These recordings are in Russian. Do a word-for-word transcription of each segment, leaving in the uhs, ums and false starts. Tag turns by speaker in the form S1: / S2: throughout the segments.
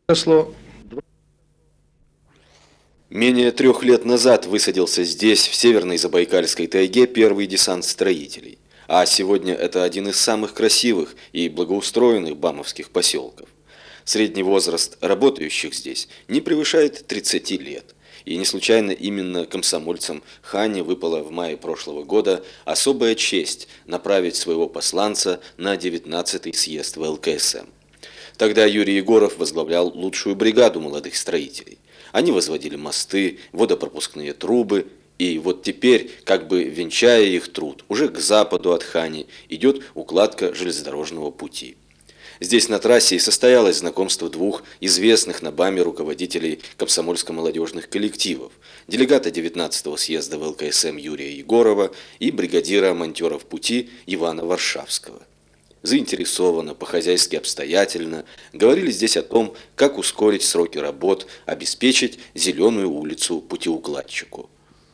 S1: Прошло.
S2: Менее трех лет назад высадился здесь, в северной Забайкальской тайге, первый десант строителей. А сегодня это один из самых красивых и благоустроенных бамовских поселков. Средний возраст работающих здесь не превышает тридцати лет. И не случайно именно комсомольцам Хане выпала в мае прошлого года особая честь направить своего посланца на девятнадцатый съезд в эл ка эс эм. Тогда Юрий Егоров возглавлял лучшую бригаду молодых строителей. Они возводили мосты, водопропускные трубы, и вот теперь, как бы венчая их труд, уже к западу от Хани идет укладка железнодорожного пути. Здесь на трассе и состоялось знакомство двух известных на БАМе руководителей комсомольско-молодежных коллективов, делегата девятнадцатого съезда в эл ка эс эм Юрия Егорова и бригадира монтеров пути Ивана Варшавского. Заинтересованно, по-хозяйски обстоятельно говорили здесь о том, как ускорить сроки работ, обеспечить зеленую улицу путеукладчику.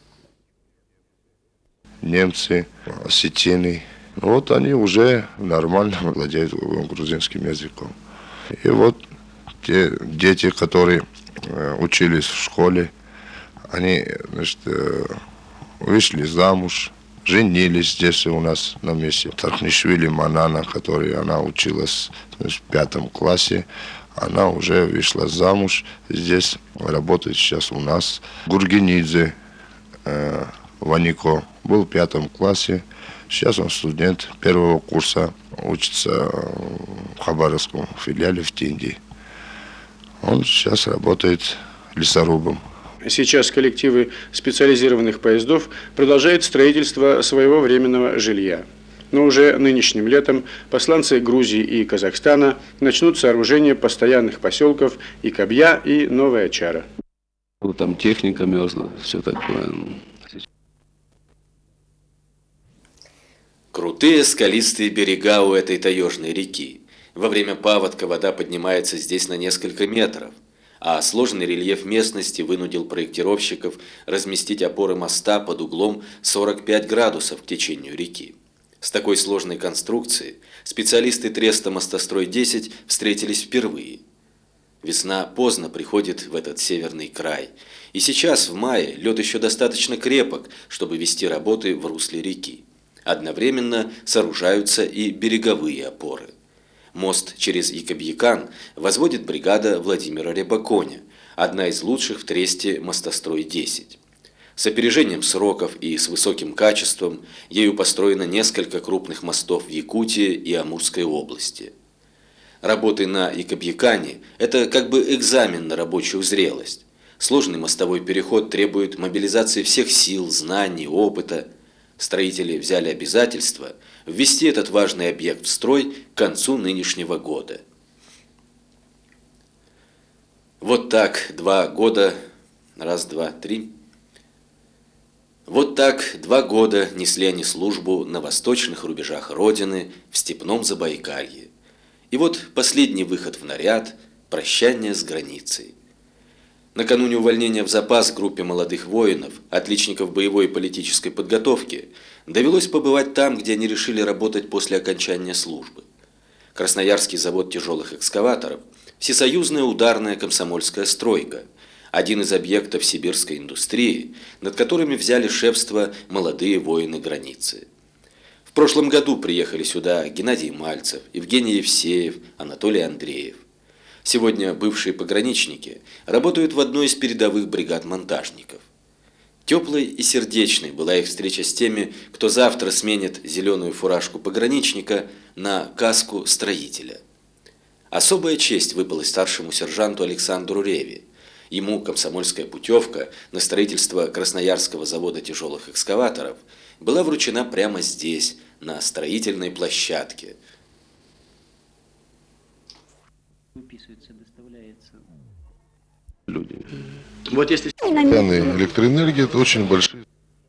S3: Немцы, осетины, вот они уже нормально владеют грузинским языком. И вот те дети, которые учились в школе, они, значит, вышли замуж, женились здесь у нас на месте. Тархнишвили Манана, которой она училась, значит, в пятом классе, она уже вышла замуж, здесь работает сейчас у нас. Гургенидзе э, Ванико был в пятом классе, сейчас он студент первого курса, учится в Хабаровском филиале в Тинди. Он сейчас работает лесорубом.
S1: Сейчас коллективы специализированных поездов продолжают строительство своего временного жилья. Но уже нынешним летом посланцы Грузии и Казахстана начнут сооружение постоянных поселков Икабья и Новая Чара.
S4: Там техника мерзла, все такое.
S2: Крутые скалистые берега у этой таежной реки. Во время паводка вода поднимается здесь на несколько метров. А сложный рельеф местности вынудил проектировщиков разместить опоры моста под углом сорок пять градусов к течению реки. С такой сложной конструкцией специалисты треста «Мостострой десять» встретились впервые. Весна поздно приходит в этот северный край, и сейчас, в мае, лед еще достаточно крепок, чтобы вести работы в русле реки. Одновременно сооружаются и береговые опоры. Мост через Икабьякан возводит бригада Владимира Рябаконя, одна из лучших в тресте «Мостострой десять». С опережением сроков и с высоким качеством ею построено несколько крупных мостов в Якутии и Амурской области. Работы на Икабьякане – это как бы экзамен на рабочую зрелость. Сложный мостовой переход требует мобилизации всех сил, знаний, опыта. Строители взяли обязательство ввести этот важный объект в строй к концу нынешнего года. Вот так два года, раз, два, три. Вот так два года несли они службу на восточных рубежах Родины в степном Забайкалье. И вот последний выход в наряд, прощание с границей. Накануне увольнения в запас группе молодых воинов, отличников боевой и политической подготовки, довелось побывать там, где они решили работать после окончания службы. Красноярский завод тяжелых экскаваторов, всесоюзная ударная комсомольская стройка, один из объектов сибирской индустрии, над которыми взяли шефство молодые воины границы. В прошлом году приехали сюда Геннадий Мальцев, Евгений Евсеев, Анатолий Андреев. Сегодня бывшие пограничники работают в одной из передовых бригад монтажников. Теплой и сердечной была их встреча с теми, кто завтра сменит зеленую фуражку пограничника на каску строителя. Особая честь выпала старшему сержанту Александру Реве. Ему комсомольская путевка на строительство Красноярского завода тяжелых экскаваторов была вручена прямо здесь, на строительной площадке.
S5: Выписывается, доставляется.
S4: Люди.
S1: Вот если...
S3: Цены электроэнергии – это очень большие.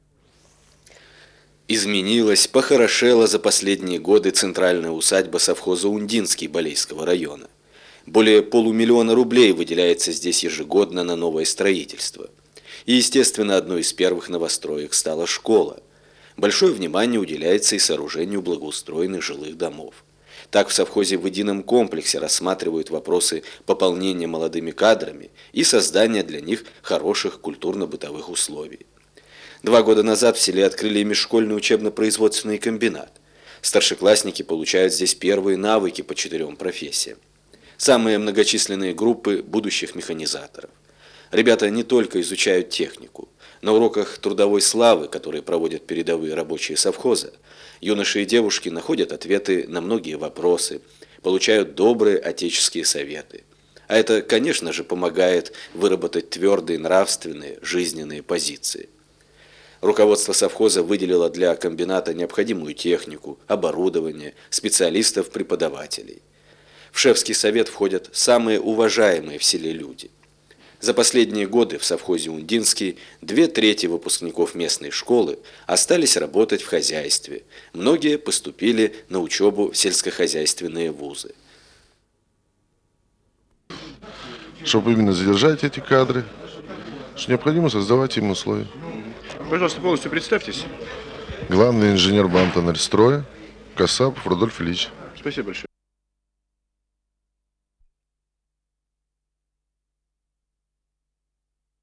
S2: Изменилась, похорошела за последние годы центральная усадьба совхоза Ундинский Балейского района. Более полумиллиона рублей выделяется здесь ежегодно на новое строительство. И, естественно, одной из первых новостроек стала школа. Большое внимание уделяется и сооружению благоустроенных жилых домов. Так в совхозе в едином комплексе рассматривают вопросы пополнения молодыми кадрами и создания для них хороших культурно-бытовых условий. Два года назад в селе открыли межшкольный учебно-производственный комбинат. Старшеклассники получают здесь первые навыки по четырем профессиям. Самые многочисленные группы будущих механизаторов. Ребята не только изучают технику. На уроках трудовой славы, которые проводят передовые рабочие совхоза, юноши и девушки находят ответы на многие вопросы, получают добрые отеческие советы. А это, конечно же, помогает выработать твердые нравственные, жизненные позиции. Руководство совхоза выделило для комбината необходимую технику, оборудование, специалистов-преподавателей. В шефский совет входят самые уважаемые в селе люди. За последние годы в совхозе Ундинский две трети выпускников местной школы остались работать в хозяйстве. Многие поступили на учебу в сельскохозяйственные вузы.
S6: Чтобы именно задержать эти кадры, необходимо создавать им условия.
S1: Пожалуйста, полностью представьтесь.
S6: Главный инженер Бантонерстроя Касапов Рудольф Ильич.
S1: Спасибо большое.